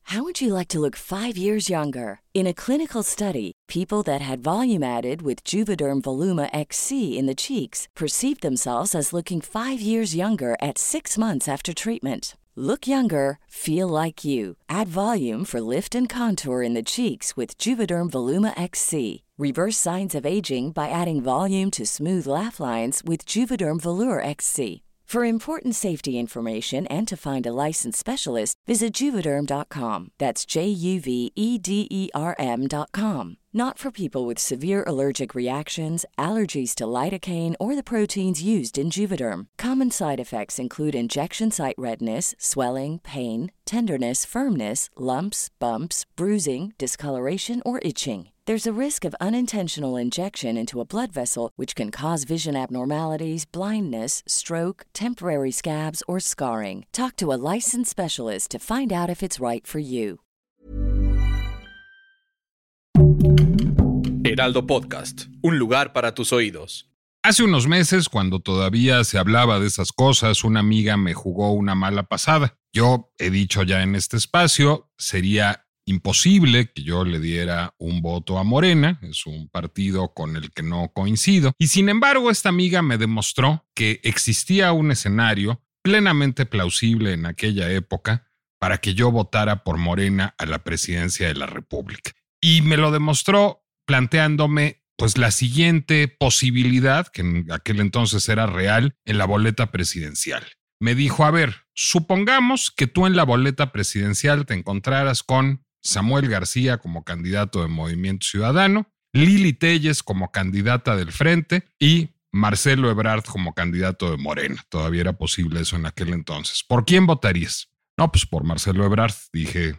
How would you like to look 5 years younger? In a clinical study, people that had volume added with Juvederm Voluma XC in the cheeks perceived themselves as looking 5 years younger at 6 months after treatment. Look younger, feel like you. Add volume for lift and contour in the cheeks with Juvederm Voluma XC. Reverse signs of aging by adding volume to smooth laugh lines with Juvederm Volure XC. For important safety information and to find a licensed specialist, visit Juvederm.com. That's JUVEDERM.com. Not for people with severe allergic reactions, allergies to lidocaine, or the proteins used in Juvederm. Common side effects include injection site redness, swelling, pain, tenderness, firmness, lumps, bumps, bruising, discoloration, or itching. There's a risk of unintentional injection into a blood vessel, which can cause vision abnormalities, blindness, stroke, temporary scabs, or scarring. Talk to a licensed specialist to find out if it's right for you. Heraldo Podcast, un lugar para tus oídos. Hace unos meses, cuando todavía se hablaba de esas cosas, una amiga me jugó una mala pasada. Yo he dicho ya en este espacio, sería imposible que yo le diera un voto a Morena, es un partido con el que no coincido, y sin embargo esta amiga me demostró que existía un escenario plenamente plausible en aquella época para que yo votara por Morena a la presidencia de la República. Y me lo demostró planteándome pues la siguiente posibilidad, que en aquel entonces era real, en la boleta presidencial. Me dijo, a ver, supongamos que tú en la boleta presidencial te encontraras con Samuel García como candidato de Movimiento Ciudadano, Lili Téllez como candidata del Frente y Marcelo Ebrard como candidato de Morena. Todavía era posible eso en aquel entonces. ¿Por quién votarías? No, pues por Marcelo Ebrard. Dije,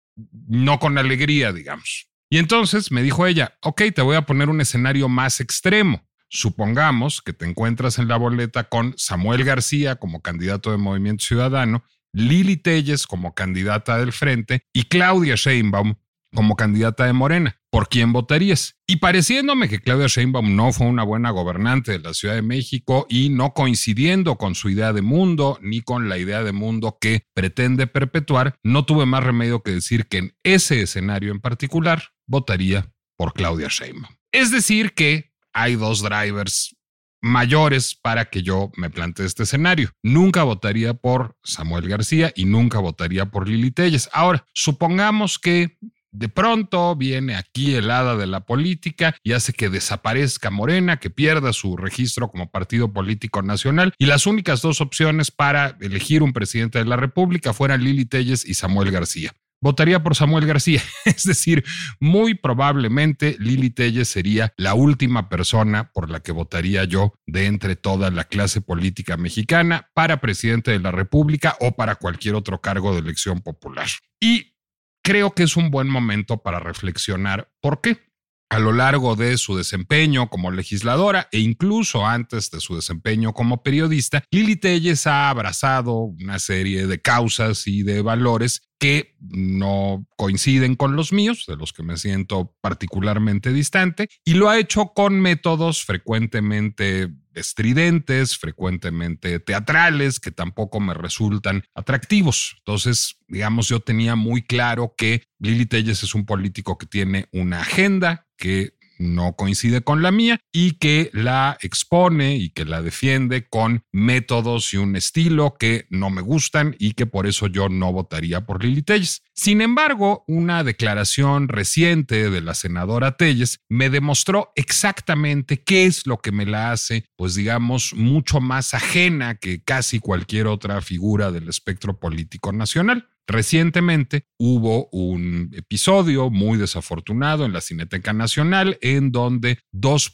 no con alegría, digamos. Y entonces me dijo ella, ok, te voy a poner un escenario más extremo. Supongamos que te encuentras en la boleta con Samuel García como candidato de Movimiento Ciudadano, Lili Téllez como candidata del Frente y Claudia Sheinbaum como candidata de Morena. ¿Por quién votarías? Y pareciéndome que Claudia Sheinbaum no fue una buena gobernante de la Ciudad de México y no coincidiendo con su idea de mundo ni con la idea de mundo que pretende perpetuar, no tuve más remedio que decir que en ese escenario en particular votaría por Claudia Sheinbaum. Es decir que hay dos drivers mayores para que yo me plantee este escenario. Nunca votaría por Samuel García y nunca votaría por Lili Téllez. Ahora, supongamos que de pronto viene aquí el hada de la política y hace que desaparezca Morena, que pierda su registro como partido político nacional y las únicas dos opciones para elegir un presidente de la República fueran Lili Téllez y Samuel García. Votaría por Samuel García, es decir, muy probablemente Lili Téllez sería la última persona por la que votaría yo de entre toda la clase política mexicana para presidente de la República o para cualquier otro cargo de elección popular. Y creo que es un buen momento para reflexionar por qué. A lo largo de su desempeño como legisladora e incluso antes de su desempeño como periodista, Lili Téllez ha abrazado una serie de causas y de valores que no coinciden con los míos, de los que me siento particularmente distante, y lo ha hecho con métodos frecuentemente estridentes, frecuentemente teatrales, que tampoco me resultan atractivos. Entonces, digamos, yo tenía muy claro que Lili Téllez es un político que tiene una agenda que no coincide con la mía y que la expone y que la defiende con métodos y un estilo que no me gustan y que por eso yo no votaría por Lili Téllez. Sin embargo, una declaración reciente de la senadora Téllez me demostró exactamente qué es lo que me la hace, pues digamos, mucho más ajena que casi cualquier otra figura del espectro político nacional. Recientemente hubo un episodio muy desafortunado en la Cineteca Nacional en donde dos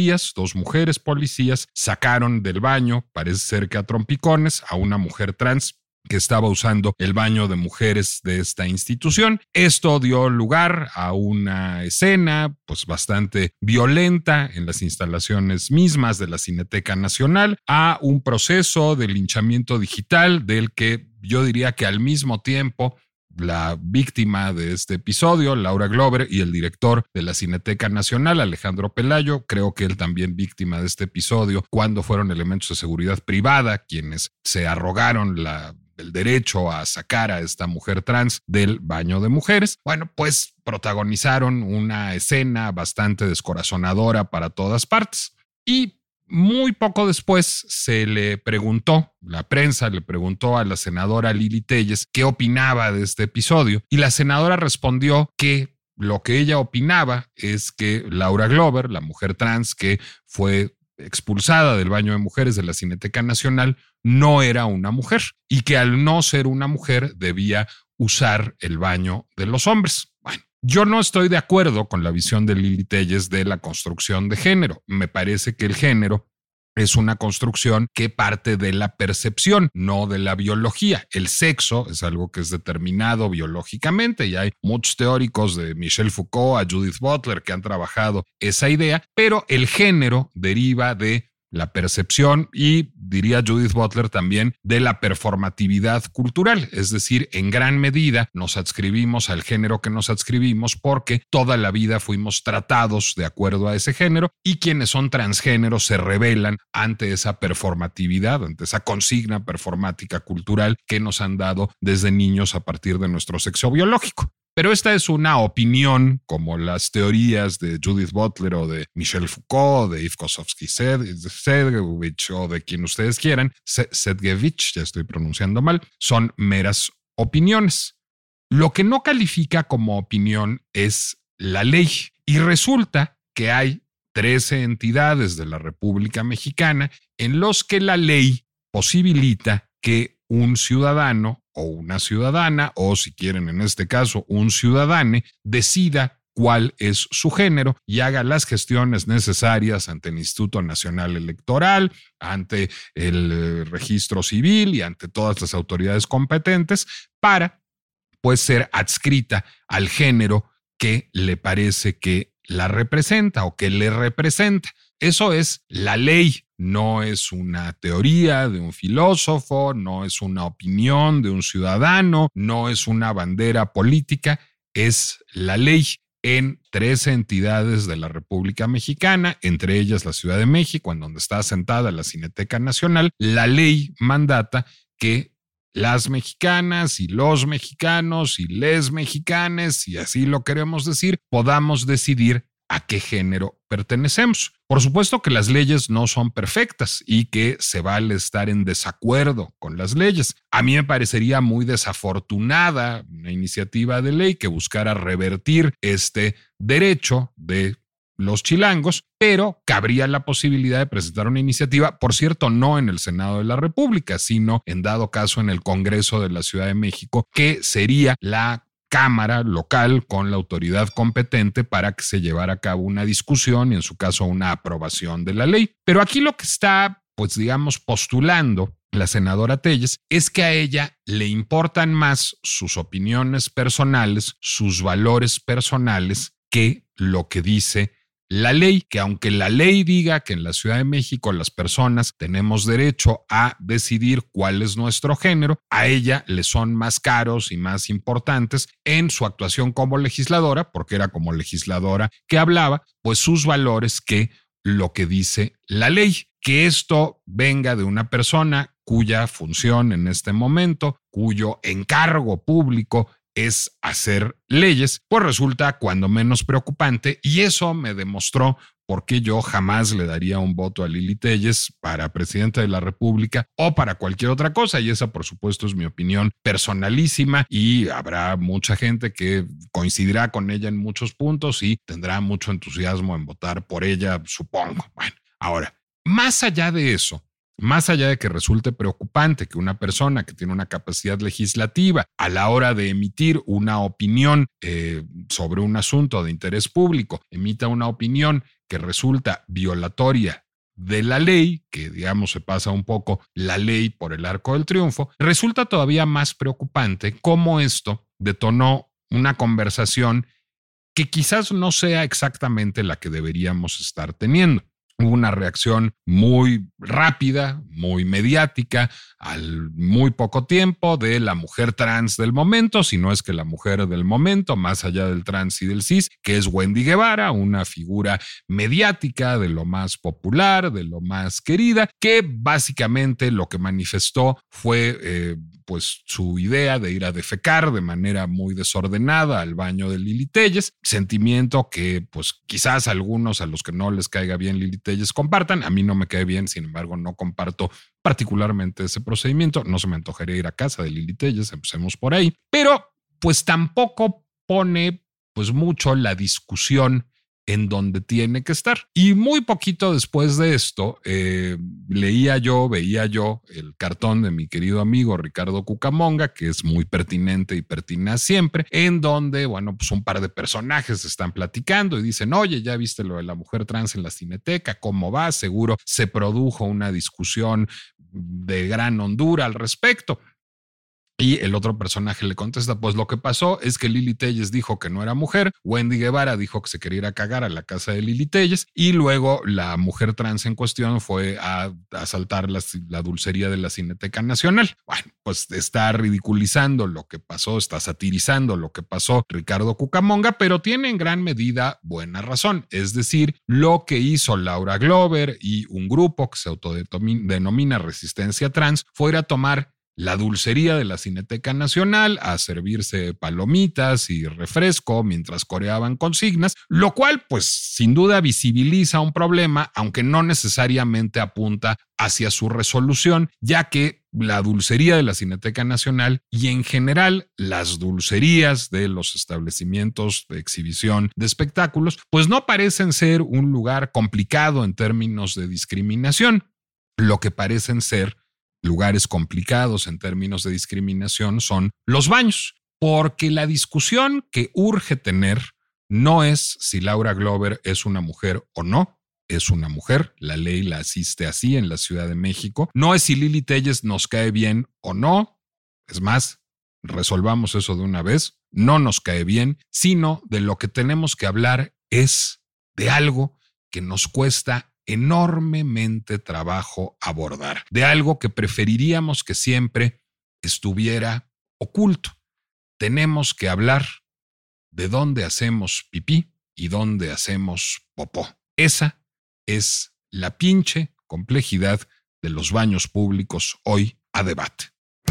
mujeres policías, sacaron del baño, parece ser que a trompicones, a una mujer trans que estaba usando el baño de mujeres de esta institución. Esto dio lugar a una escena pues bastante violenta en las instalaciones mismas de la Cineteca Nacional, a un proceso de linchamiento digital del que yo diría que al mismo tiempo la víctima de este episodio, Laura Glover, y el director de la Cineteca Nacional, Alejandro Pelayo, creo que él también víctima de este episodio, cuando fueron elementos de seguridad privada quienes se arrogaron el derecho a sacar a esta mujer trans del baño de mujeres. Bueno, pues protagonizaron una escena bastante descorazonadora para todas partes. Y muy poco después se le preguntó, la prensa le preguntó a la senadora Lili Téllez qué opinaba de este episodio, y la senadora respondió que lo que ella opinaba es que Laura Glover, la mujer trans que fue expulsada del baño de mujeres de la Cineteca Nacional, no era una mujer y que al no ser una mujer debía usar el baño de los hombres. Bueno, yo no estoy de acuerdo con la visión de Lili Téllez de la construcción de género. Me parece que el género es una construcción que parte de la percepción, no de la biología. El sexo es algo que es determinado biológicamente y hay muchos teóricos de Michel Foucault a Judith Butler que han trabajado esa idea, pero el género deriva de la percepción y, diría Judith Butler también, de la performatividad cultural. Es decir, en gran medida nos adscribimos al género que nos adscribimos porque toda la vida fuimos tratados de acuerdo a ese género, y quienes son transgéneros se rebelan ante esa performatividad, ante esa consigna performática cultural que nos han dado desde niños a partir de nuestro sexo biológico. Pero esta es una opinión, como las teorías de Judith Butler o de Michel Foucault, de Yves Sedgwick o de quien ustedes quieran, Sedgwick, ya estoy pronunciando mal, son meras opiniones. Lo que no califica como opinión es la ley, y resulta que hay 13 entidades de la República Mexicana en los que la ley posibilita que un ciudadano o una ciudadana, o si quieren en este caso un ciudadane, decida cuál es su género y haga las gestiones necesarias ante el Instituto Nacional Electoral, ante el registro civil y ante todas las autoridades competentes para, pues, ser adscrita al género que le parece que la representa o que le representa. Eso es la ley. No es una teoría de un filósofo, no es una opinión de un ciudadano, no es una bandera política, es la ley en 13 entidades de la República Mexicana, entre ellas la Ciudad de México, en donde está asentada la Cineteca Nacional. La ley mandata que las mexicanas y los mexicanos y les mexicanes, si así lo queremos decir, podamos decidir a qué género pertenecemos. Por supuesto que las leyes no son perfectas y que se vale estar en desacuerdo con las leyes. A mí me parecería muy desafortunada una iniciativa de ley que buscara revertir este derecho de los chilangos, pero cabría la posibilidad de presentar una iniciativa, por cierto, no en el Senado de la República, sino en dado caso en el Congreso de la Ciudad de México, que sería la cámara local con la autoridad competente para que se llevara a cabo una discusión y en su caso una aprobación de la ley. Pero aquí lo que está, pues digamos, postulando la senadora Téllez es que a ella le importan más sus opiniones personales, sus valores personales, que lo que dice la ley, que aunque la ley diga que en la Ciudad de México las personas tenemos derecho a decidir cuál es nuestro género, a ella le son más caros y más importantes en su actuación como legisladora, porque era como legisladora que hablaba, pues sus valores que lo que dice la ley. Que esto venga de una persona cuya función en este momento, cuyo encargo público es hacer leyes, pues resulta cuando menos preocupante, y eso me demostró por qué yo jamás le daría un voto a Lili Téllez para presidenta de la República o para cualquier otra cosa, y esa por supuesto es mi opinión personalísima y habrá mucha gente que coincidirá con ella en muchos puntos y tendrá mucho entusiasmo en votar por ella, supongo. Bueno, ahora, más allá de eso, más allá de que resulte preocupante que una persona que tiene una capacidad legislativa a la hora de emitir una opinión sobre un asunto de interés público, emita una opinión que resulta violatoria de la ley, que digamos se pasa un poco la ley por el arco del triunfo, resulta todavía más preocupante cómo esto detonó una conversación que quizás no sea exactamente la que deberíamos estar teniendo. Hubo una reacción muy rápida, muy mediática, al muy poco tiempo de la mujer trans del momento, si no es que la mujer del momento, más allá del trans y del cis, que es Wendy Guevara, una figura mediática de lo más popular, de lo más querida, que básicamente lo que manifestó fue pues su idea de ir a defecar de manera muy desordenada al baño de Lili Téllez, sentimiento que pues quizás algunos a los que no les caiga bien Lili Téllez compartan. A mí no me cae bien, sin embargo no comparto particularmente ese procedimiento. No se me antojaría ir a casa de Lili Téllez, empecemos por ahí, pero pues tampoco pone pues mucho la discusión en donde tiene que estar. Y muy poquito después de esto, veía yo el cartón de mi querido amigo Ricardo Cucamonga, que es muy pertinente y pertinaz siempre, en donde, bueno, pues un par de personajes están platicando y dicen, oye, ¿ya viste lo de la mujer trans en la Cineteca? ¿Cómo va? Seguro se produjo una discusión de gran hondura al respecto. Y el otro personaje le contesta, pues lo que pasó es que Lili Téllez dijo que no era mujer, Wendy Guevara dijo que se quería ir a cagar a la casa de Lili Téllez y luego la mujer trans en cuestión fue a asaltar la dulcería de la Cineteca Nacional. Bueno, pues está ridiculizando lo que pasó, está satirizando lo que pasó Ricardo Cucamonga, pero tiene en gran medida buena razón. Es decir, lo que hizo Laura Glover y un grupo que se autodenomina Resistencia Trans fue ir a tomar la dulcería de la Cineteca Nacional a servirse palomitas y refresco mientras coreaban consignas, lo cual pues sin duda visibiliza un problema, aunque no necesariamente apunta hacia su resolución, ya que la dulcería de la Cineteca Nacional y en general las dulcerías de los establecimientos de exhibición de espectáculos pues no parecen ser un lugar complicado en términos de discriminación. Lo que parecen ser lugares complicados en términos de discriminación son los baños, porque la discusión que urge tener no es si Laura Glover es una mujer o no, es una mujer, la ley la asiste así en la Ciudad de México, no es si Lili Téllez nos cae bien o no, es más, resolvamos eso de una vez, no nos cae bien, sino de lo que tenemos que hablar es de algo que nos cuesta enormemente trabajo abordar, de algo que preferiríamos que siempre estuviera oculto. Tenemos que hablar de dónde hacemos pipí y dónde hacemos popó. Esa es la pinche complejidad de los baños públicos hoy a debate.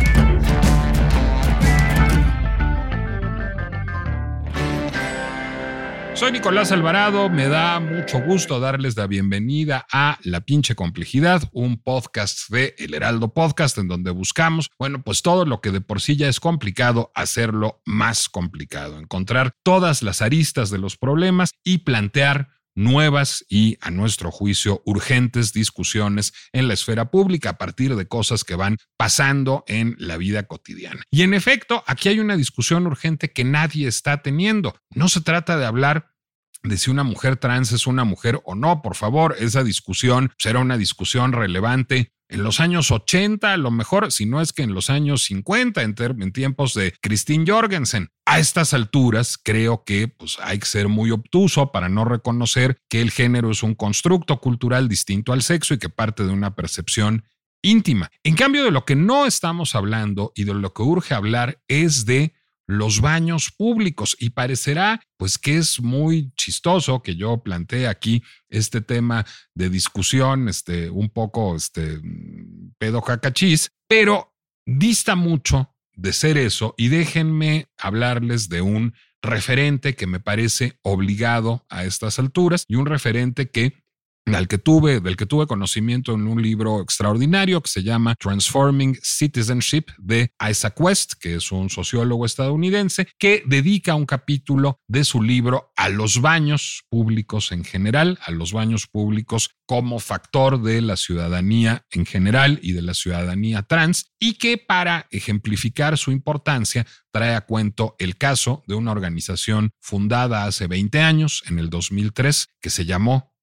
Soy Nicolás Alvarado, me da mucho gusto darles la bienvenida a La Pinche Complejidad, un podcast de El Heraldo Podcast en donde buscamos, bueno, pues todo lo que de por sí ya es complicado, hacerlo más complicado, encontrar todas las aristas de los problemas y plantear nuevas y, a nuestro juicio, urgentes discusiones en la esfera pública a partir de cosas que van pasando en la vida cotidiana. Y en efecto, aquí hay una discusión urgente que nadie está teniendo. No se trata de hablar de si una mujer trans es una mujer o no, por favor, esa discusión será una discusión relevante en los años 80, a lo mejor, si no es que en los años 50, en tiempos de Christine Jorgensen. A estas alturas, creo que pues, hay que ser muy obtuso para no reconocer que el género es un constructo cultural distinto al sexo y que parte de una percepción íntima. En cambio, de lo que no estamos hablando y de lo que urge hablar es de los baños públicos, y parecerá pues que es muy chistoso que yo plantee aquí este tema de discusión un poco pedo cacachís, pero dista mucho de ser eso, y déjenme hablarles de un referente que me parece obligado a estas alturas y un referente del que tuve conocimiento en un libro extraordinario que se llama Transforming Citizenship de Isaac West, que es un sociólogo estadounidense que dedica un capítulo de su libro a los baños públicos en general, a los baños públicos como factor de la ciudadanía en general y de la ciudadanía trans, y que para ejemplificar su importancia trae a cuento el caso de una organización fundada hace 20 años, en el 2003, que se llamó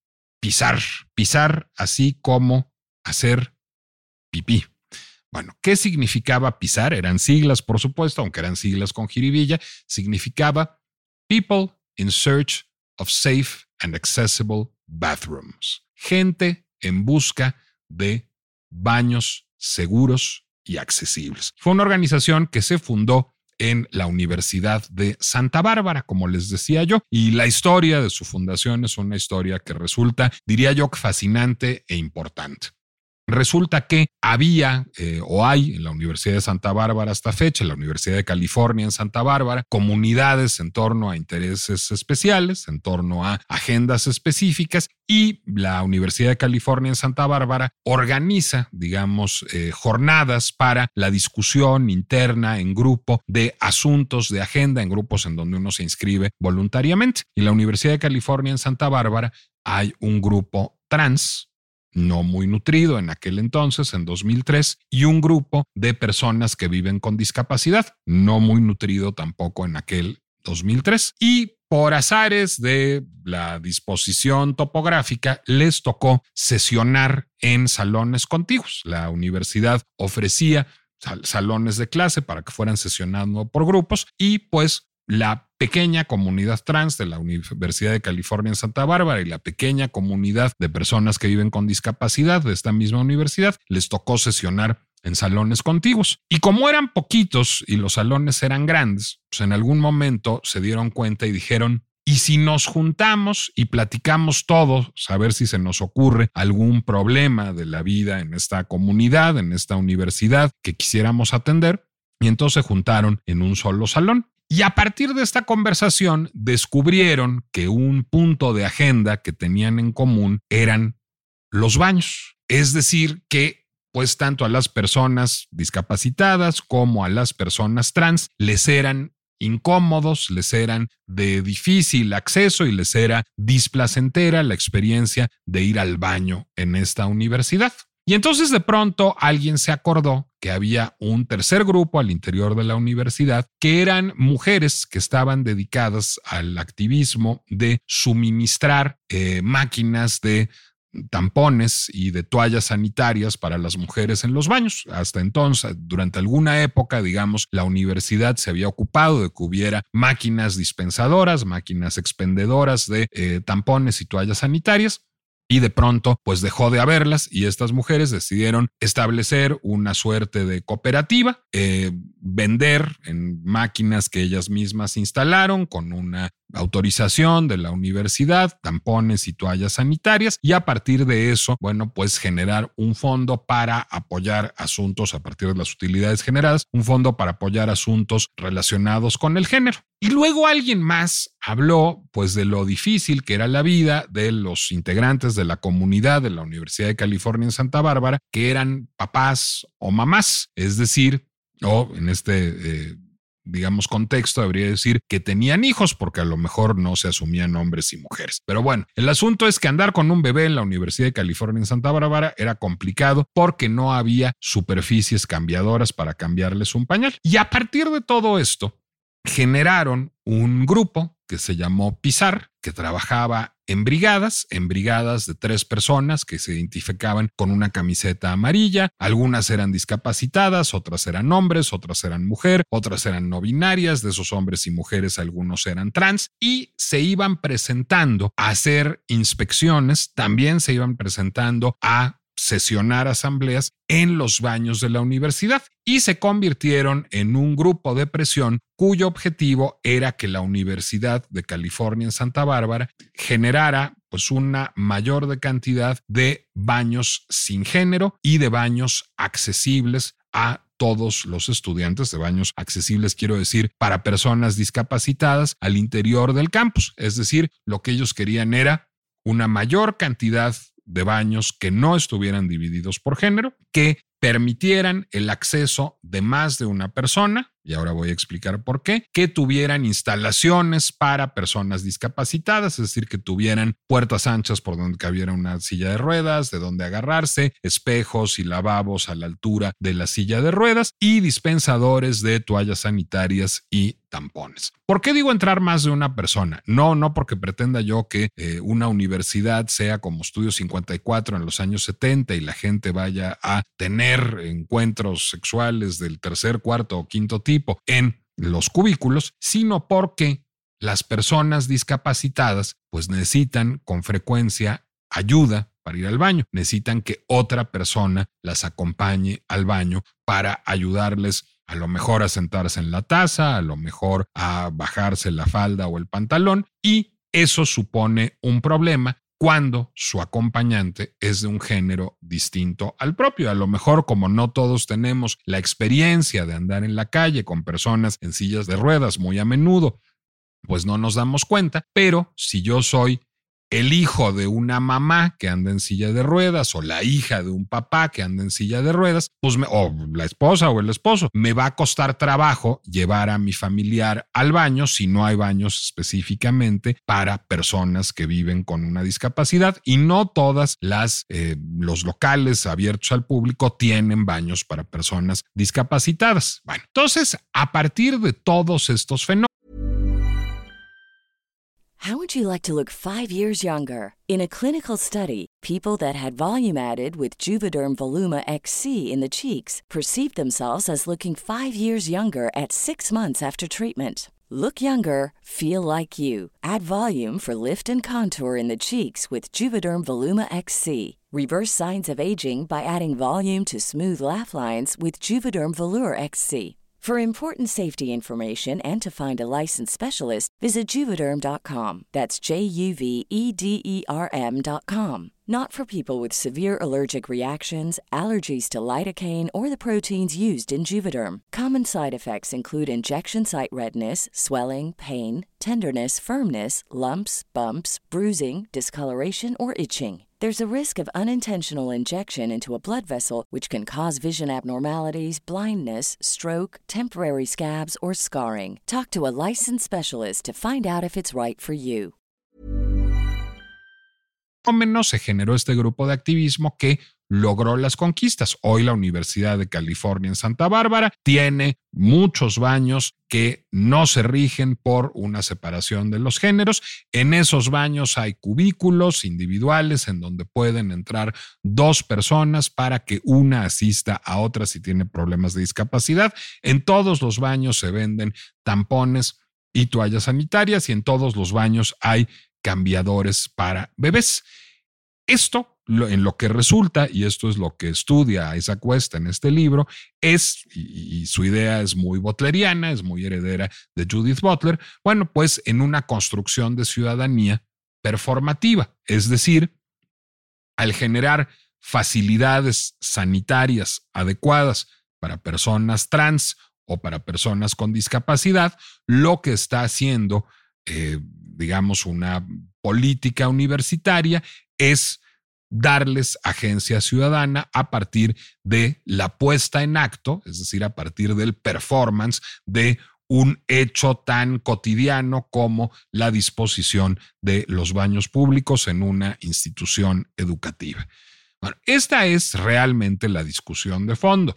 Pisar, así como hacer pipí. Bueno, ¿qué significaba pisar? Eran siglas, por supuesto, aunque eran siglas con jiribilla. Significaba People in Search of Safe and Accessible Bathrooms. Gente en busca de baños seguros y accesibles. Fue una organización que se fundó en la Universidad de Santa Bárbara, como les decía yo, y la historia de su fundación es una historia que resulta, diría yo, fascinante e importante. Resulta que había o hay en la Universidad de Santa Bárbara hasta fecha, en la Universidad de California en Santa Bárbara, comunidades en torno a intereses especiales, en torno a agendas específicas, y la Universidad de California en Santa Bárbara organiza, digamos, jornadas para la discusión interna en grupo de asuntos de agenda, en grupos en donde uno se inscribe voluntariamente. Y en la Universidad de California en Santa Bárbara hay un grupo trans, no muy nutrido en aquel entonces, en 2003, y un grupo de personas que viven con discapacidad, no muy nutrido tampoco en aquel 2003. Y por azares de la disposición topográfica, les tocó sesionar en salones contiguos. La universidad ofrecía salones de clase para que fueran sesionando por grupos, y pues la pequeña comunidad trans de la Universidad de California en Santa Bárbara y la pequeña comunidad de personas que viven con discapacidad de esta misma universidad les tocó sesionar en salones contiguos. Y como eran poquitos y los salones eran grandes, pues en algún momento se dieron cuenta y dijeron, ¿y si nos juntamos y platicamos todos, a ver si se nos ocurre algún problema de la vida en esta comunidad, en esta universidad que quisiéramos atender? Y entonces se juntaron en un solo salón. Y a partir de esta conversación descubrieron que un punto de agenda que tenían en común eran los baños. Es decir, que pues tanto a las personas discapacitadas como a las personas trans les eran incómodos, les eran de difícil acceso y les era displacentera la experiencia de ir al baño en esta universidad. Y entonces de pronto alguien se acordó que había un tercer grupo al interior de la universidad que eran mujeres que estaban dedicadas al activismo de suministrar máquinas de tampones y de toallas sanitarias para las mujeres en los baños. Hasta entonces, durante alguna época, digamos, la universidad se había ocupado de que hubiera máquinas dispensadoras, máquinas expendedoras de tampones y toallas sanitarias. Y de pronto, pues dejó de haberlas y estas mujeres decidieron establecer una suerte de cooperativa, vender en máquinas que ellas mismas instalaron con una autorización de la universidad, tampones y toallas sanitarias, y a partir de eso, bueno, pues generar un fondo para apoyar asuntos a partir de las utilidades generadas, un fondo para apoyar asuntos relacionados con el género. Y luego alguien más habló pues de lo difícil que era la vida de los integrantes de la comunidad de la Universidad de California en Santa Bárbara, que eran papás o mamás, es decir, o en este digamos, contexto, debería decir que tenían hijos, porque a lo mejor no se asumían hombres y mujeres. Pero bueno, el asunto es que andar con un bebé en la Universidad de California en Santa Bárbara era complicado porque no había superficies cambiadoras para cambiarles un pañal. Y a partir de todo esto, generaron un grupo que se llamó PISAR, que trabajaba en brigadas de 3 personas que se identificaban con una camiseta amarilla. Algunas eran discapacitadas, otras eran hombres, otras eran mujer, otras eran no binarias. De esos hombres y mujeres, algunos eran trans, y se iban presentando a hacer inspecciones. También se iban presentando a sesionar asambleas en los baños de la universidad y se convirtieron en un grupo de presión cuyo objetivo era que la Universidad de California en Santa Bárbara generara pues una mayor cantidad de baños sin género y de baños accesibles a todos los estudiantes, de baños accesibles, quiero decir, para personas discapacitadas al interior del campus. Es decir, lo que ellos querían era una mayor cantidad de baños que no estuvieran divididos por género, que permitieran el acceso de más de una persona, y ahora voy a explicar por qué, que tuvieran instalaciones para personas discapacitadas, es decir, que tuvieran puertas anchas por donde cabiera una silla de ruedas, de donde agarrarse, espejos y lavabos a la altura de la silla de ruedas y dispensadores de toallas sanitarias y tampones. ¿Por qué digo entrar más de una persona? No porque pretenda yo que una universidad sea como Estudio 54 en los años 70 y la gente vaya a tener encuentros sexuales del tercer, cuarto o quinto tipo en los cubículos, sino porque las personas discapacitadas pues necesitan con frecuencia ayuda para ir al baño, necesitan que otra persona las acompañe al baño para ayudarles a lo mejor a sentarse en la taza, a lo mejor a bajarse la falda o el pantalón, y eso supone un problema cuando su acompañante es de un género distinto al propio. A lo mejor, como no todos tenemos la experiencia de andar en la calle con personas en sillas de ruedas muy a menudo, pues no nos damos cuenta, pero si yo soy el hijo de una mamá que anda en silla de ruedas o la hija de un papá que anda en silla de ruedas, pues o la esposa o el esposo, me va a costar trabajo llevar a mi familiar al baño si no hay baños específicamente para personas que viven con una discapacidad, y no todas los locales abiertos al público tienen baños para personas discapacitadas. Bueno, entonces, a partir de todos estos fenómenos, How would you like to look 5 years younger? In a clinical study, people that had volume added with Juvederm Voluma XC in the cheeks perceived themselves as looking 5 years younger at 6 months after treatment. Look younger, feel like you. Add volume for lift and contour in the cheeks with Juvederm Voluma XC. Reverse signs of aging by adding volume to smooth laugh lines with Juvederm Volure XC. For important safety information and to find a licensed specialist, visit Juvederm.com. That's JUVEDERM.com. Not for people with severe allergic reactions, allergies to lidocaine, or the proteins used in Juvederm. Common side effects include injection site redness, swelling, pain, tenderness, firmness, lumps, bumps, bruising, discoloration, or itching. There's a risk of unintentional injection into a blood vessel, which can cause vision abnormalities, blindness, stroke, temporary scabs, or scarring. Talk to a licensed specialist to find out if it's right for you. Se generó este grupo de activismo que logró las conquistas. Hoy la Universidad de California en Santa Bárbara tiene muchos baños que no se rigen por una separación de los géneros. En esos baños hay cubículos individuales en donde pueden entrar 2 personas para que una asista a otra si tiene problemas de discapacidad. En todos los baños se venden tampones y toallas sanitarias, y en todos los baños hay cambiadores para bebés. Esto, en lo que resulta, y esto es lo que estudia Isaac West en este libro, es, y su idea es muy butleriana, es muy heredera de Judith Butler, bueno, pues en una construcción de ciudadanía performativa, es decir, al generar facilidades sanitarias adecuadas para personas trans o para personas con discapacidad, lo que está haciendo digamos, una política universitaria es darles agencia ciudadana a partir de la puesta en acto, es decir, a partir del performance de un hecho tan cotidiano como la disposición de los baños públicos en una institución educativa. Bueno, esta es realmente la discusión de fondo.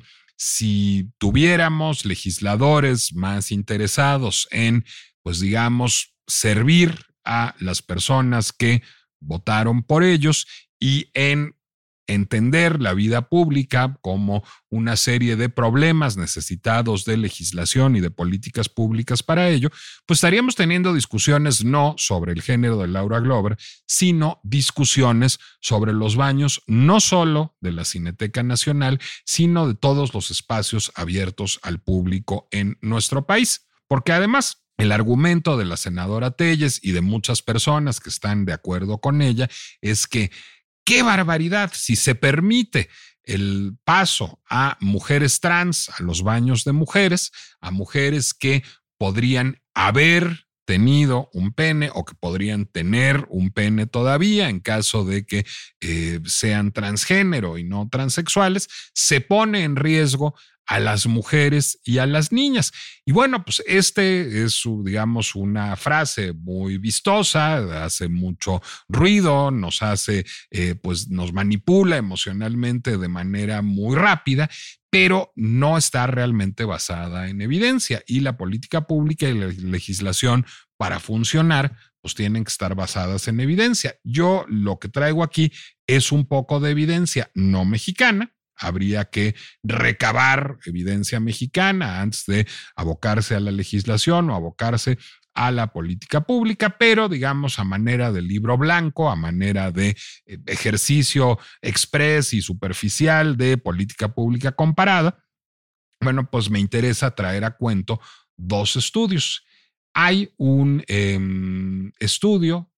Si tuviéramos legisladores más interesados en, pues digamos, servir a las personas que votaron por ellos y en entender la vida pública como una serie de problemas necesitados de legislación y de políticas públicas para ello, pues estaríamos teniendo discusiones no sobre el género de Laura Glover, sino discusiones sobre los baños no solo de la Cineteca Nacional, sino de todos los espacios abiertos al público en nuestro país. Porque además, el argumento de la senadora Telles y de muchas personas que están de acuerdo con ella es que ¡qué barbaridad! Si se permite el paso a mujeres trans, a los baños de mujeres, a mujeres que podrían haber tenido un pene o que podrían tener un pene todavía en caso de que sean transgénero y no transexuales, se pone en riesgo a las mujeres y a las niñas. Y bueno, pues este es, digamos, una frase muy vistosa, hace mucho ruido, nos hace, pues nos manipula emocionalmente de manera muy rápida, pero no está realmente basada en evidencia, y la política pública y la legislación para funcionar pues tienen que estar basadas en evidencia. Yo lo que traigo aquí es un poco de evidencia no mexicana. Habría que recabar evidencia mexicana antes de abocarse a la legislación o abocarse a la política pública, pero digamos a manera de libro blanco, a manera de ejercicio express y superficial de política pública comparada, bueno, pues me interesa traer a cuento 2 estudios. Hay un estudio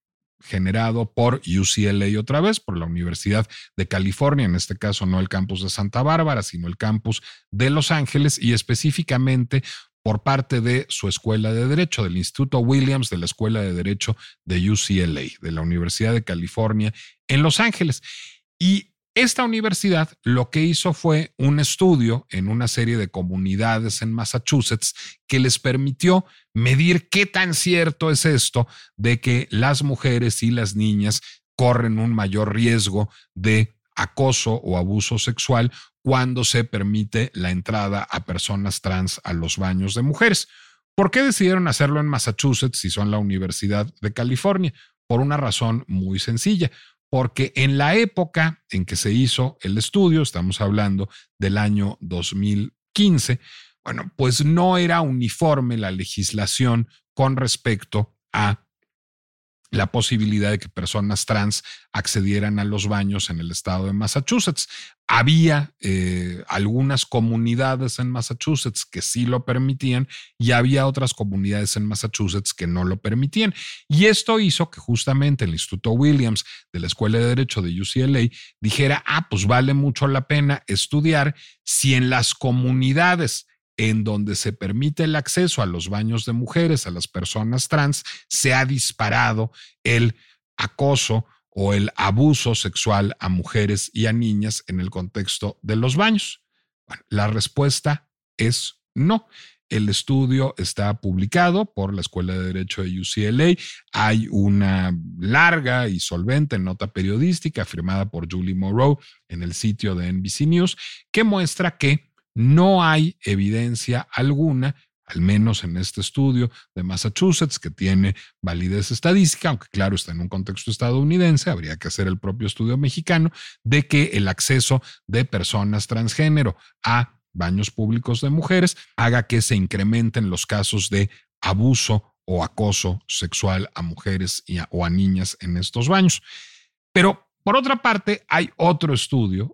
generado por UCLA otra vez, por la Universidad de California, en este caso no el campus de Santa Bárbara, sino el campus de Los Ángeles, y específicamente por parte de su escuela de Derecho, del Instituto Williams de la Escuela de Derecho de UCLA, de la Universidad de California en Los Ángeles. Y esta universidad lo que hizo fue un estudio en una serie de comunidades en Massachusetts que les permitió medir qué tan cierto es esto de que las mujeres y las niñas corren un mayor riesgo de acoso o abuso sexual cuando se permite la entrada a personas trans a los baños de mujeres. ¿Por qué decidieron hacerlo en Massachusetts si son la Universidad de California? Por una razón muy sencilla. Porque en la época en que se hizo el estudio, estamos hablando del año 2015, bueno, pues no era uniforme la legislación con respecto a la posibilidad de que personas trans accedieran a los baños en el estado de Massachusetts. Había algunas comunidades en Massachusetts que sí lo permitían y había otras comunidades en Massachusetts que no lo permitían. Y esto hizo que justamente el Instituto Williams de la Escuela de Derecho de UCLA dijera, pues vale mucho la pena estudiar si en las comunidades en donde se permite el acceso a los baños de mujeres, a las personas trans, se ha disparado el acoso o el abuso sexual a mujeres y a niñas en el contexto de los baños. Bueno, la respuesta es no. El estudio está publicado por la Escuela de Derecho de UCLA. Hay una larga y solvente nota periodística firmada por Julie Morrow en el sitio de NBC News que muestra que no hay evidencia alguna, al menos en este estudio de Massachusetts, que tiene validez estadística, aunque claro está en un contexto estadounidense, habría que hacer el propio estudio mexicano, de que el acceso de personas transgénero a baños públicos de mujeres haga que se incrementen los casos de abuso o acoso sexual a mujeres o a niñas en estos baños. Pero por otra parte, hay otro estudio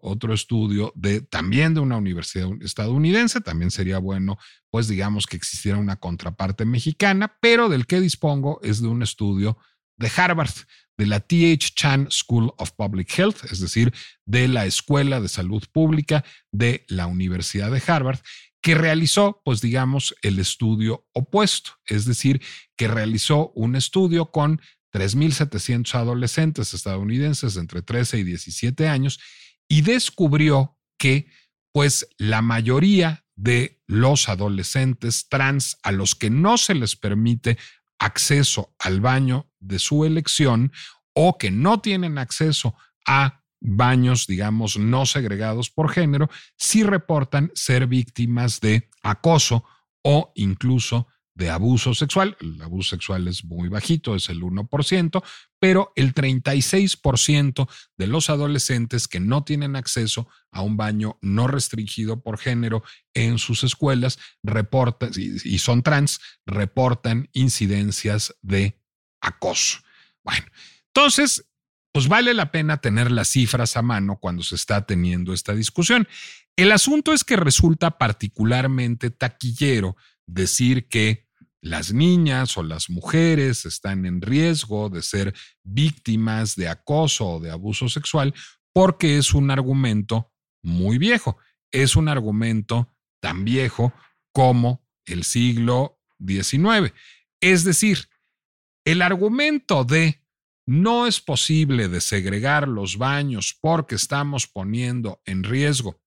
también de una universidad estadounidense, también sería bueno, pues digamos que existiera una contraparte mexicana, pero del que dispongo es de un estudio de Harvard, de la T.H. Chan School of Public Health, es decir, de la Escuela de Salud Pública de la Universidad de Harvard, que realizó, pues digamos, el estudio opuesto, es decir, que realizó un estudio con 3,700 adolescentes estadounidenses entre 13 y 17 años y descubrió que pues la mayoría de los adolescentes trans a los que no se les permite acceso al baño de su elección o que no tienen acceso a baños, digamos, no segregados por género, sí reportan ser víctimas de acoso o incluso de abuso sexual. El abuso sexual es muy bajito, es el 1%, pero el 36% de los adolescentes que no tienen acceso a un baño no restringido por género en sus escuelas reportan, y son trans, reportan incidencias de acoso. Bueno, entonces, pues vale la pena tener las cifras a mano cuando se está teniendo esta discusión. El asunto es que resulta particularmente taquillero decir que las niñas o las mujeres están en riesgo de ser víctimas de acoso o de abuso sexual porque es un argumento muy viejo. Es un argumento tan viejo como el siglo XIX. Es decir, el argumento de no es posible desegregar los baños porque estamos poniendo en riesgo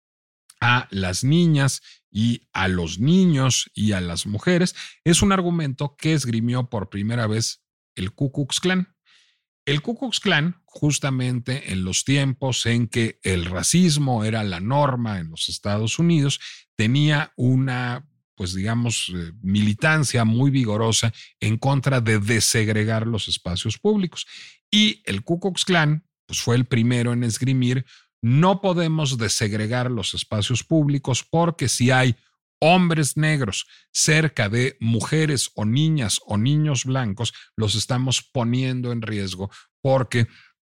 a las niñas y a los niños y a las mujeres, es un argumento que esgrimió por primera vez el Ku Klux Klan. El Ku Klux Klan, justamente en los tiempos en que el racismo era la norma en los Estados Unidos, tenía una, pues digamos, militancia muy vigorosa en contra de desegregar los espacios públicos. Y el Ku Klux Klan, pues fue el primero en esgrimir: no podemos desegregar los espacios públicos porque si hay hombres negros cerca de mujeres o niñas o niños blancos, los estamos poniendo en riesgo porque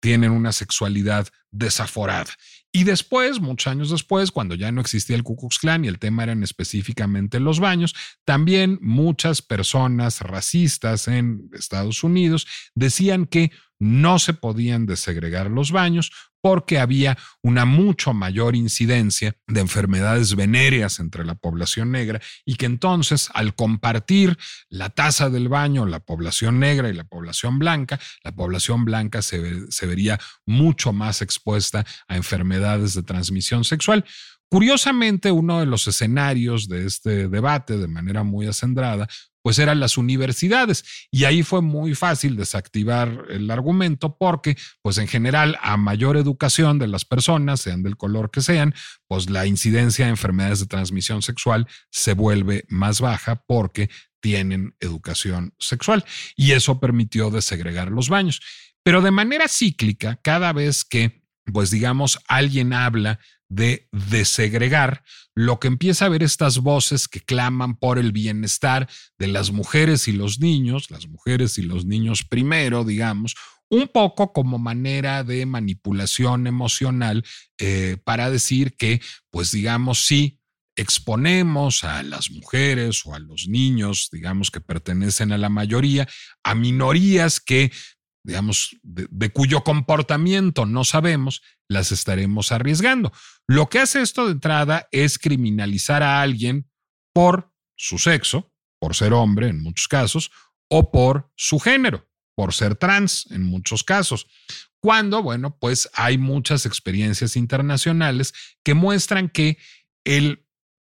tienen una sexualidad desaforada. Y después, muchos años después, cuando ya no existía el Ku Klux Klan y el tema eran específicamente los baños, también muchas personas racistas en Estados Unidos decían que no se podían desegregar los baños porque había una mucho mayor incidencia de enfermedades venéreas entre la población negra y que entonces al compartir la taza del baño, la población negra y la población blanca se vería mucho más expuesta a enfermedades de transmisión sexual. Curiosamente, uno de los escenarios de este debate, de manera muy acendrada, pues eran las universidades. Y ahí fue muy fácil desactivar el argumento porque, pues en general, a mayor educación de las personas, sean del color que sean, pues la incidencia de enfermedades de transmisión sexual se vuelve más baja porque tienen educación sexual. Y eso permitió desegregar los baños. Pero de manera cíclica, cada vez que, pues digamos, alguien habla de desegregar, lo que empieza a ver estas voces que claman por el bienestar de las mujeres y los niños primero, digamos, un poco como manera de manipulación emocional para decir que, pues digamos, sí, exponemos a las mujeres o a los niños, digamos, que pertenecen a la mayoría, a minorías que, digamos, de cuyo comportamiento no sabemos, las estaremos arriesgando. Lo que hace esto de entrada es criminalizar a alguien por su sexo, por ser hombre en muchos casos, o por su género, por ser trans en muchos casos. Cuando, bueno, pues hay muchas experiencias internacionales que muestran que el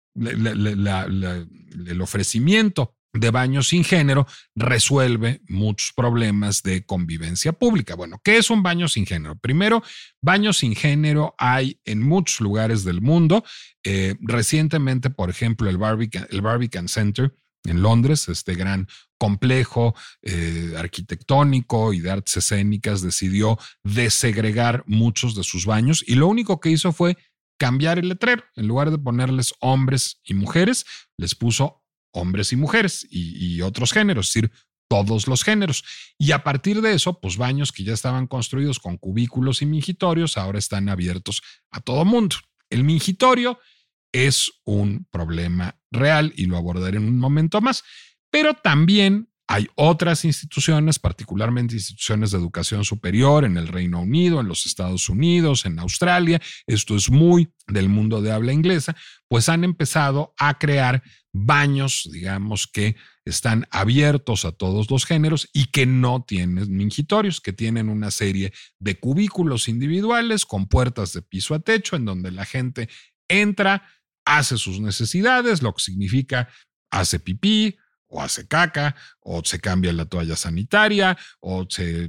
ofrecimiento de baños sin género resuelve muchos problemas de convivencia pública. Bueno, ¿qué es un baño sin género? Primero, baños sin género hay en muchos lugares del mundo. Recientemente, por ejemplo, el Barbican Center en Londres, este gran complejo arquitectónico y de artes escénicas, decidió desegregar muchos de sus baños y lo único que hizo fue cambiar el letrero. En lugar de ponerles hombres y mujeres, les puso hombres y mujeres y otros géneros, es decir, todos los géneros. Y a partir de eso, pues baños que ya estaban construidos con cubículos y mingitorios ahora están abiertos a todo mundo. El mingitorio es un problema real y lo abordaré en un momento más, pero también hay otras instituciones, particularmente instituciones de educación superior en el Reino Unido, en los Estados Unidos, en Australia, esto es muy del mundo de habla inglesa, pues han empezado a crear baños, digamos, que están abiertos a todos los géneros y que no tienen mingitorios, que tienen una serie de cubículos individuales con puertas de piso a techo en donde la gente entra, hace sus necesidades, lo que significa hace pipí, o hace caca, o se cambia la toalla sanitaria, o se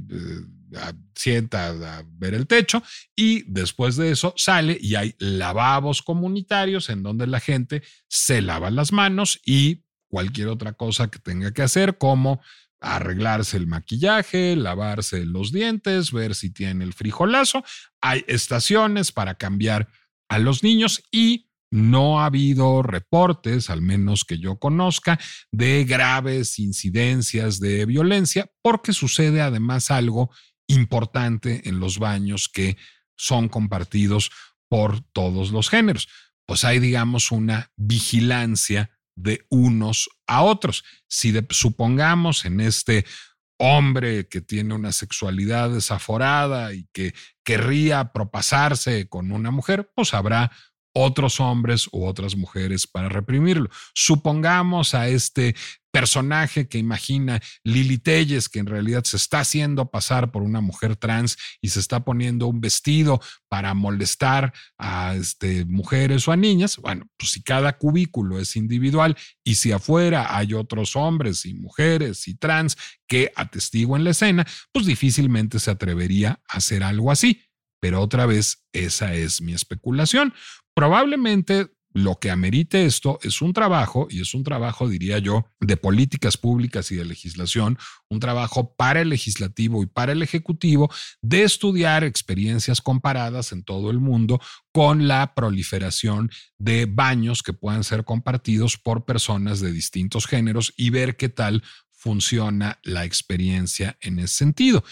sienta a ver el techo, y después de eso sale y hay lavabos comunitarios en donde la gente se lava las manos y cualquier otra cosa que tenga que hacer, como arreglarse el maquillaje, lavarse los dientes, ver si tiene el frijolazo. Hay estaciones para cambiar a los niños y no ha habido reportes, al menos que yo conozca, de graves incidencias de violencia, porque sucede además algo importante en los baños que son compartidos por todos los géneros. Pues hay, digamos, una vigilancia de unos a otros. Si supongamos en este hombre que tiene una sexualidad desaforada y que querría propasarse con una mujer, pues habrá otros hombres u otras mujeres para reprimirlo. Supongamos a este personaje que imagina Lili Telles, que en realidad se está haciendo pasar por una mujer trans y se está poniendo un vestido para molestar a mujeres o a niñas. Bueno, pues si cada cubículo es individual y si afuera hay otros hombres y mujeres y trans que atestiguan la escena, pues difícilmente se atrevería a hacer algo así. Pero otra vez, esa es mi especulación. Probablemente lo que amerite esto es un trabajo, y es un trabajo, diría yo, de políticas públicas y de legislación, un trabajo para el legislativo y para el ejecutivo de estudiar experiencias comparadas en todo el mundo con la proliferación de baños que puedan ser compartidos por personas de distintos géneros y ver qué tal funciona la experiencia en ese sentido.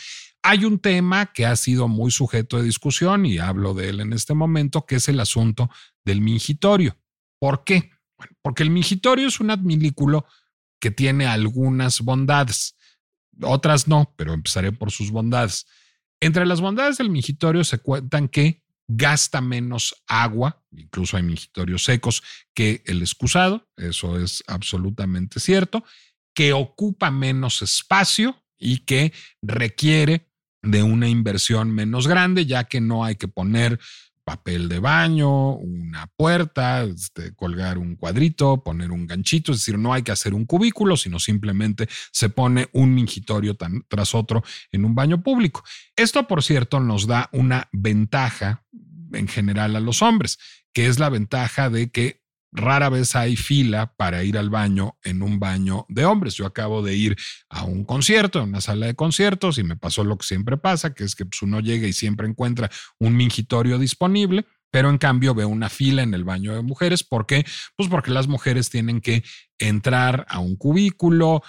Hay un tema que ha sido muy sujeto de discusión y hablo de él en este momento, que es el asunto del mingitorio. ¿Por qué? Bueno, porque el mingitorio es un adminículo que tiene algunas bondades, otras no, pero empezaré por sus bondades. Entre las bondades del mingitorio se cuentan que gasta menos agua, incluso hay mingitorios secos, que el excusado, eso es absolutamente cierto, que ocupa menos espacio y que requiere de una inversión menos grande, ya que no hay que poner papel de baño, una puerta, colgar un cuadrito, poner un ganchito, es decir, no hay que hacer un cubículo, sino simplemente se pone un mingitorio tras otro en un baño público. Esto, por cierto, nos da una ventaja en general a los hombres, que es la ventaja de que rara vez hay fila para ir al baño en un baño de hombres. Yo acabo de ir a un concierto, a una sala de conciertos, y me pasó lo que siempre pasa, que es que pues, uno llega y siempre encuentra un mingitorio disponible, pero en cambio veo una fila en el baño de mujeres. ¿Por qué? Pues porque las mujeres tienen que entrar a un cubículo,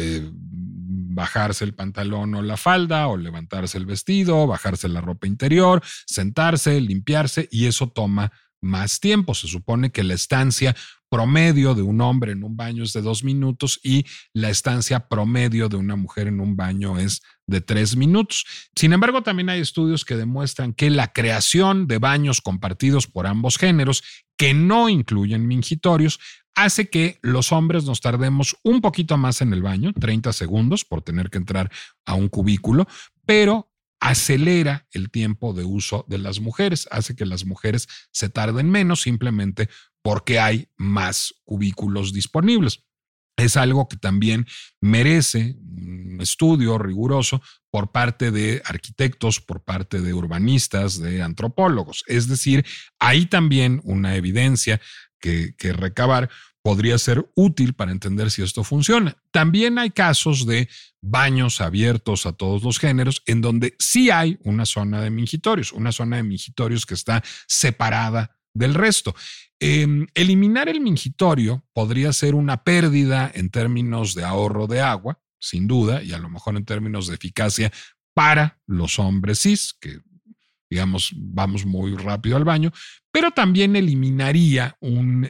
bajarse el pantalón o la falda, o levantarse el vestido, bajarse la ropa interior, sentarse, limpiarse, y eso toma más tiempo. Se supone que la estancia promedio de un hombre en un baño es de 2 minutos y la estancia promedio de una mujer en un baño es de 3 minutos. Sin embargo, también hay estudios que demuestran que la creación de baños compartidos por ambos géneros, que no incluyen mingitorios, hace que los hombres nos tardemos un poquito más en el baño, 30 segundos por tener que entrar a un cubículo, pero acelera el tiempo de uso de las mujeres, hace que las mujeres se tarden menos simplemente porque hay más cubículos disponibles. Es algo que también merece un estudio riguroso por parte de arquitectos, por parte de urbanistas, de antropólogos. Es decir, hay también una evidencia que recabar podría ser útil para entender si esto funciona. También hay casos de baños abiertos a todos los géneros en donde sí hay una zona de mingitorios que está separada del resto. Eliminar el mingitorio podría ser una pérdida en términos de ahorro de agua, sin duda, y a lo mejor en términos de eficacia para los hombres cis, que digamos, vamos muy rápido al baño, pero también eliminaría un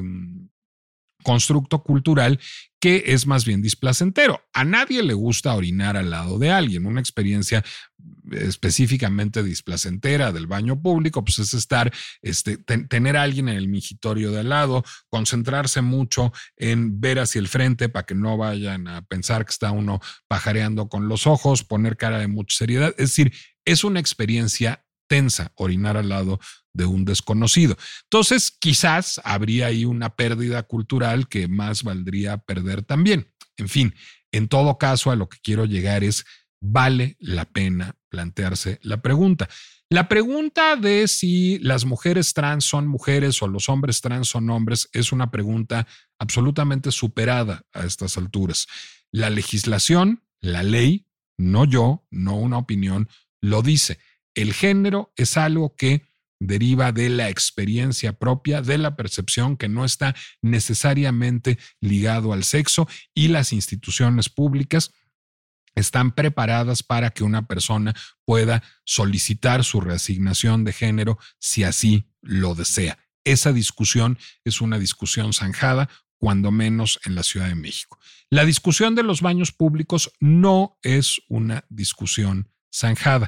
constructo cultural que es más bien displacentero. A nadie le gusta orinar al lado de alguien. Una experiencia específicamente displacentera del baño público, pues es estar, tener a alguien en el mingitorio de al lado, concentrarse mucho en ver hacia el frente para que no vayan a pensar que está uno pajareando con los ojos, poner cara de mucha seriedad. Es decir, es una experiencia tensa orinar al lado de un desconocido. Entonces, quizás habría ahí una pérdida cultural que más valdría perder también. En fin, en todo caso, a lo que quiero llegar es, ¿vale la pena plantearse la pregunta? La pregunta de si las mujeres trans son mujeres o los hombres trans son hombres es una pregunta absolutamente superada a estas alturas. La legislación, la ley, no yo, no una opinión, lo dice. El género es algo que deriva de la experiencia propia, de la percepción, que no está necesariamente ligado al sexo, y las instituciones públicas están preparadas para que una persona pueda solicitar su reasignación de género si así lo desea. Esa discusión es una discusión zanjada, cuando menos en la Ciudad de México. La discusión de los baños públicos no es una discusión zanjada.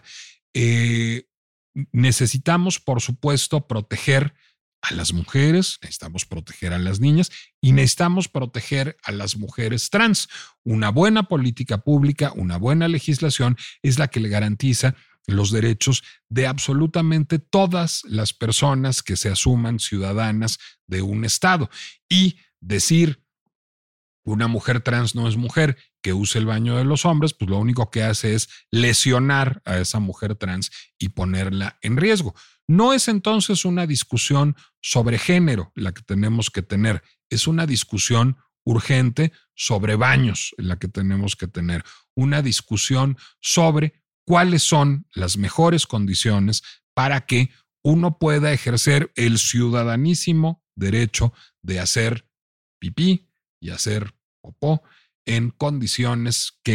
Necesitamos, por supuesto, proteger a las mujeres, necesitamos proteger a las niñas y necesitamos proteger a las mujeres trans. Una buena política pública, una buena legislación es la que le garantiza los derechos de absolutamente todas las personas que se asuman ciudadanas de un estado. Y decir una mujer trans no es mujer que use el baño de los hombres, pues lo único que hace es lesionar a esa mujer trans y ponerla en riesgo. No es entonces una discusión sobre género la que tenemos que tener, es una discusión urgente sobre baños la que tenemos que tener, una discusión sobre cuáles son las mejores condiciones para que uno pueda ejercer el ciudadanísimo derecho de hacer pipí y hacer popó en condiciones que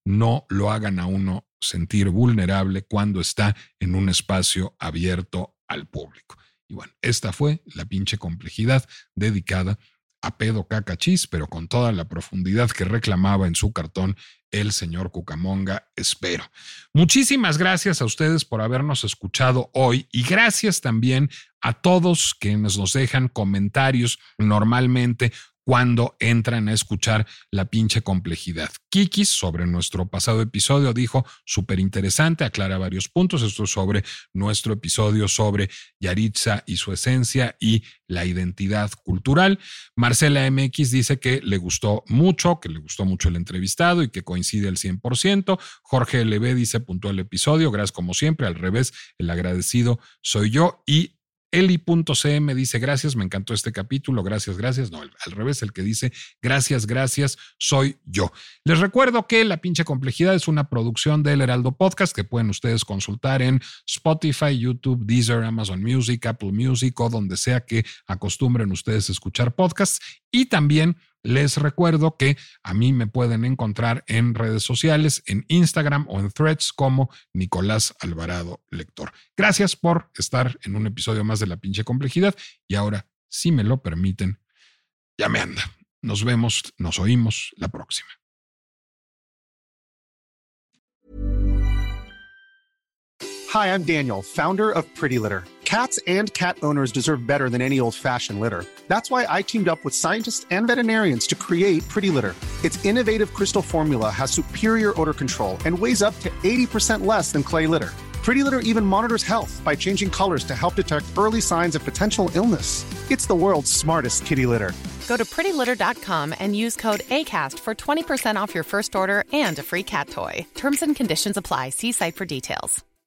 no lo hagan a uno sentir vulnerable cuando está en un espacio abierto al público. Y bueno, esta fue la pinche complejidad dedicada a pedo cacachis, pero con toda la profundidad que reclamaba en su cartón el señor Cucamonga, espero. Muchísimas gracias a ustedes por habernos escuchado hoy y gracias también a todos quienes nos dejan comentarios normalmente cuando entran a escuchar la pinche complejidad. Kikis, sobre nuestro pasado episodio, dijo súper interesante, aclara varios puntos. Esto es sobre nuestro episodio sobre Yaritza y su esencia y la identidad cultural. Marcela MX dice que le gustó mucho el entrevistado y que coincide al 100%. Jorge LB dice, puntual el episodio, gracias como siempre. Al revés, el agradecido soy yo. Y Eli.cm dice, gracias, me encantó este capítulo, gracias. No, al revés, el que dice, gracias, soy yo. Les recuerdo que La Pinche Complejidad es una producción del Heraldo Podcast que pueden ustedes consultar en Spotify, YouTube, Deezer, Amazon Music, Apple Music o donde sea que acostumbren ustedes a escuchar podcasts. Y también les recuerdo que a mí me pueden encontrar en redes sociales, en Instagram o en Threads como Nicolás Alvarado Lector. Gracias por estar en un episodio más de La Pinche Complejidad y ahora, si me lo permiten, ya me anda. Nos vemos, nos oímos la próxima. Hi, I'm Daniel, founder of Pretty Litter. Cats and cat owners deserve better than any old-fashioned litter. That's why I teamed up with scientists and veterinarians to create Pretty Litter. Its innovative crystal formula has superior odor control and weighs up to 80% less than clay litter. Pretty Litter even monitors health by changing colors to help detect early signs of potential illness. It's the world's smartest kitty litter. Go to prettylitter.com and use code ACAST for 20% off your first order and a free cat toy. Terms and conditions apply. See site for details.